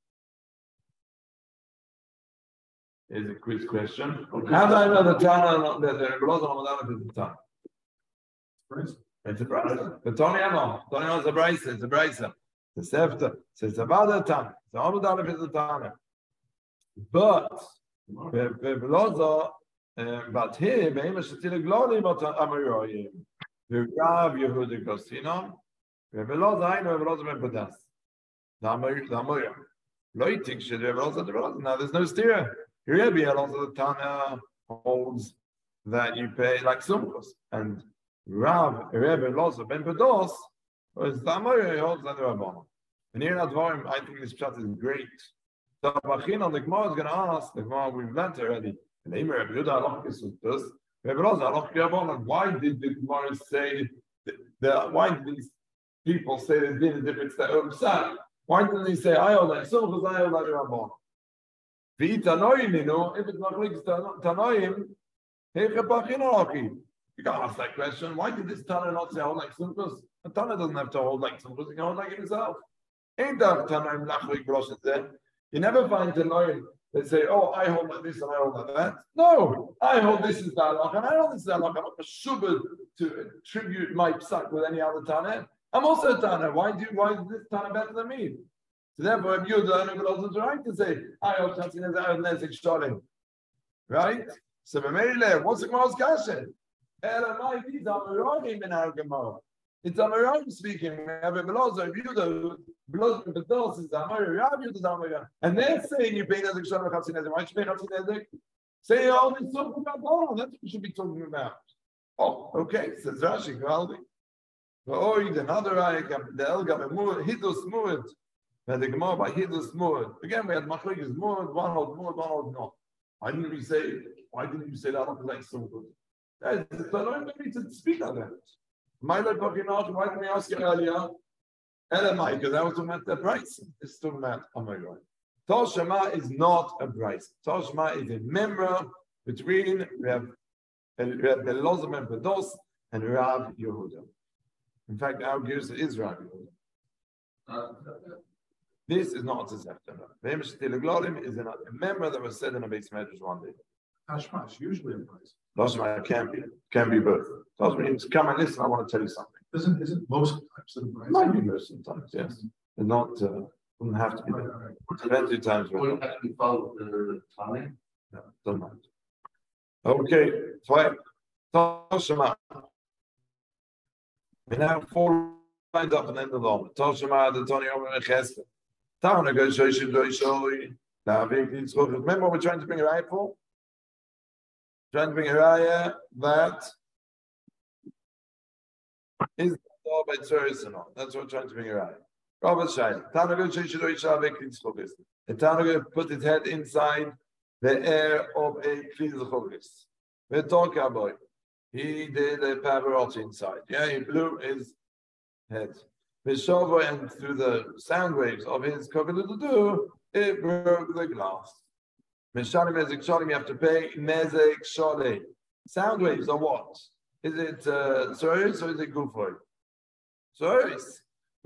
S1: Is a quiz question. How do I know the Tana that the Rebbe Loza is in Tana? It's a Brisa. The Tony Amo. Tony Amo is a Brisa. It's a Brisa. The Sefta. So it's about the Tana. The Amadalef is the Tana. But But here, Behemoth Shetila Gloli, but Amaroyim. The Rav Yehuda Gostinom. Rebbe Loza, I know Rebbe Loza Ben Padas. The Amoyim. Loitik should Rebbe Loza the Loza. Now there's no steer. Rebbe Loza the Tana holds that you pay like Sumkos. And Rav Rebbe Loza Ben Padas was the Amoyim holds that the Rabbana. And here in Advarim, I think this chat is great. So Bachin on the Gemara is going to ask, the Gemara we've learned already. And Rebbe Yehuda Alachis was this. Rebbe Loza Alach Rabbanan. Why did the Gemara say that? Why did these people say there's been a difference that Side? Why didn't they say I hold like so? Because I hold like Rabbanan. V'itanoim, you know, if it's not like Tanoim, hey Chabachin Alachi. You can't ask that question. Why did this Tana not say hold like Simchus? A Tana doesn't have to hold like Simchus. He can hold like himself. Ain't that Tanoim Lachlik Broshet there? You never find Tanoim. They say, oh, I hold like this and I hold like that. No, I hold this is that lock and I hold this is that lock. I'm not shubed to attribute my psak with any other Tana. I'm also a Tana. Why do you, why is this Tana better than me? So therefore, if you're the only one who's right to say, I hold Chatzin as I hold Nezek Sholim. Right? So, what's the Gemara's Kasha? Elamai, these are Meronim in our Gemara. It's Amaram speaking. And they're saying you pay Nezek Shalom Chatzin Nezek. Why should you pay Chatzin Nezek? Say all this stuff about Boron. That's what we should be talking about. Oh, okay. Says Rashi, Gvaldi. Oh, another ayah, the Elga Hidus Muad. And the Gemara by Hidus Muad. Again, we had Machlekes Muad, one hold Muad, one hold no. Why didn't we say? Why didn't you say that? Like so good. That's the Lord need to speak on that. My Lord, why didn't we ask you earlier? Elamai, because I was talking about the price. It's talking about, oh my God. Tol Shema is not a price. Tol Shema is a member between Rav Elazar ben Pados and Rav Yehuda. In fact, our Gersa is Rav Yehuda. This is not a September. Behemoth Shetila Glolim is a member that was said in a base measures one day.
S4: Tashmash, usually a price.
S1: Tashma can be, can be both. Tashma means come and listen, I want to tell you something.
S4: Isn't, isn't most times of the price?
S1: Might be most sometimes, yes. But not, uh, wouldn't have to be
S4: Right,
S1: there.
S4: right, right.
S1: Plenty of times.
S3: Wouldn't have to be followed the time.
S1: No, don't mind. Okay, fine. Tashma. We now four lines up and end of all. Tashma, the Tony over the Chesed. Tana goes, so you should go, so remember what we're trying to bring a right for? Trying to bring a raya that is all by Tzuris and all. That's what we're trying to bring a raya. Robert Shai. Tanago Shishiro Ishavik Klitzchokis. The Tanago put its head inside the air of a Klitzchokis. We're talking about he did a Pavarotti inside. Yeah, he blew his head. Vishovo, and through the sound waves of his Koviludu, it broke the glass. Meshalim Nezek Sholim, you have to pay Nezek Sholim. Sound waves are what? Is it Soris uh, or is it Gufoy? Soris.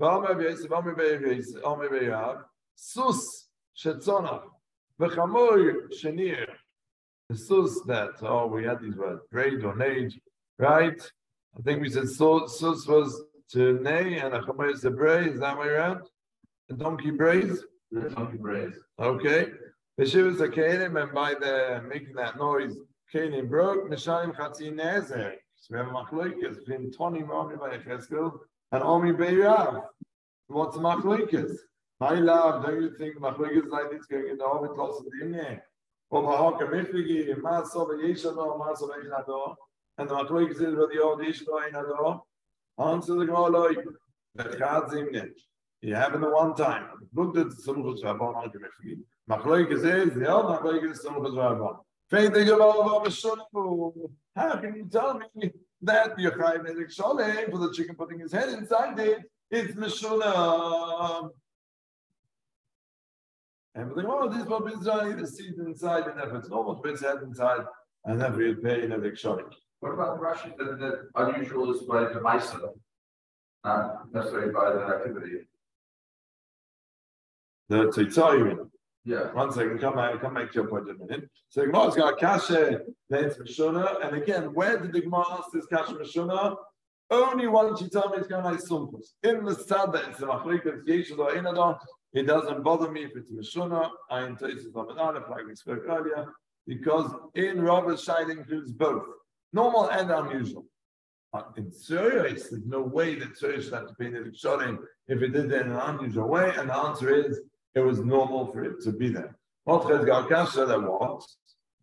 S1: Sus Shetzonah. V'chamoy Shenir. The sus that, oh, we had these words, braid or nage, right? I think we said sus was to neigh and a chamoy is to bray. Is that way around? The donkey brays?
S3: The donkey brays.
S1: Okay. The shivas are kelim, and by the making that noise, kelim broke. Mishalim chatzin nezer. So we have a machlokes between Tony Mami by Cheskel and Omi Beirav. What's the machlokes? My love, don't you think machlokes like this going in the Ovid lost in there? Or Mahaka Mifigi, Maso Yeshado, Maso Yeshado, and the machlokes is with the old Yeshado Inado. Answer the Gemara, the Chazim. You have it the one time. Look at the Soluchos Rabban Mahaka Mifigi. Machlokes is the old machlokes is Soluchos Rabban. Faith the Gemara. How can you tell me that Yochai Nezek Sholem for the chicken putting his head inside it? It's Meshula. And for the Gemara, this Bob Israel, the seed inside, and if it's normal, put its head inside, and then we pay Nezek Sholem.
S6: What about the Rashi that, that unusual is by the Maisa, not necessarily by the activity?
S1: The Tzitza, you mean?
S6: Yeah.
S1: One second, come back, come back to your point in a minute. So the Gemara's got Kasha, then it's Meshuna, and again, where did the Gemara ask this Kasha Meshuna? Only once you tell me it's going to be Sumpus. In the Sada, it's the Machlikas, Yeshud or Inadon, it doesn't bother me if it's Meshuna. I am Taisus Lamadana, like we spoke earlier. because in Robert Shide includes both normal and unusual. But in Tzoros, there's no way that Tzoros should have to pay Niduk Sholim if it did it in an unusual way, and the answer is it was normal for it to be there. What Chazgal Kasha that was?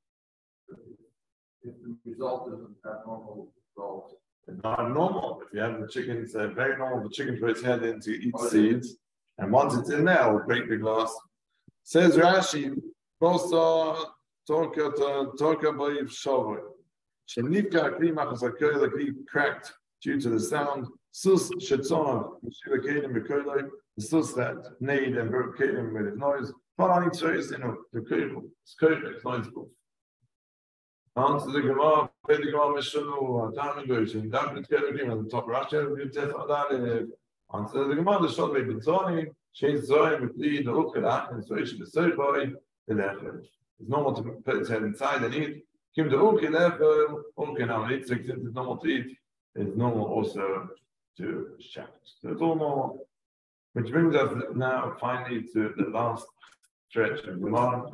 S6: If the result isn't abnormal result.
S1: It's not abnormal. If you have the chicken, it's uh, very normal for chicken for its head in to eat seeds, and once it's in there, it'll break the glass. Says Rashi, Bosa Torka Torka Bayiv Shavoi. Shenivka Kli Machasakoi, the Kli cracked due to the sound. Sus Shetzonov, Shiva Kadim Bekoloi, the sus that neighed and broke Kadim with his noise. Parani Tzoros, you know, the Kodel, it's Kodel, it's noise. Answer the Gemara, pay the Gemara Meshanu, Diamond Version, Diamond Kedim, and the top Rashi, you test on that. Answer the Gemara, the Shodway Bitzoni, Shane Zoy, with the Ukelach, and so it should be so boy, the level. It's normal to put its head inside and eat. Kim the Uke level, Uke now eat, since it's normal to eat, it's normal also to shout. So it's all normal. Which brings us now finally to the last stretch of the Gemara.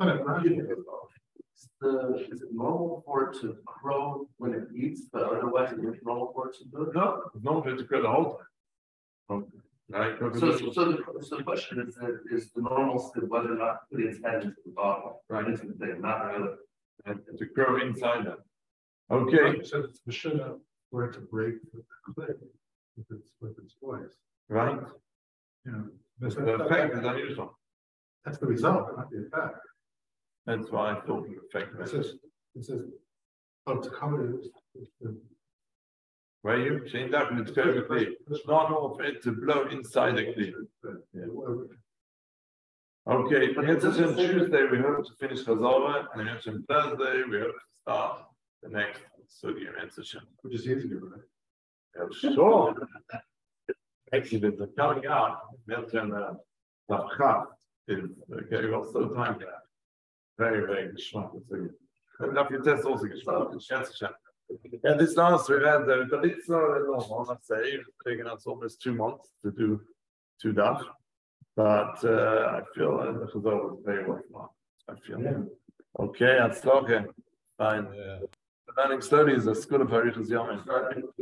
S3: The, is it normal for it to crow when it eats, but otherwise it's normal for it to do it?
S1: No, it's normal for it to grow the whole time. Right?
S3: So, so, the, so the question is, uh, is the normal whether or not putting its head into the bottle, right into the thing, not really.
S1: And to grow inside them. Okay.
S4: So it's the shut up for it to break the clip with its with its voice.
S1: Right.
S4: You know,
S1: That's the effect is unusual.
S4: That's the result, not the effect.
S1: That's why I thought the effect.
S4: It says, it says, oh, to cover it.
S1: Where you change that it's perfectly. It's not normal for it to blow inside the cleat. Yeah. Okay, but it's on Tuesday we hope to finish Chazorah, and it's on Thursday we hope to start the next Sugi and session.
S4: Which is easier, right?
S1: Yeah, sure. Actually, the coming out, Milton the Chaf is okay, we got so time for that. Very, very geschmack. And after your test also geschmack. Yeah, this last we've had the Galitza and normal, I'd say, it's taken us almost two months to do two daf. But uh, I feel uh, the Chazor was very worthwhile. I feel. Yeah. Okay, I'll stop here. Fine. Yeah. The learning slowly is a school of Harichas Yomim.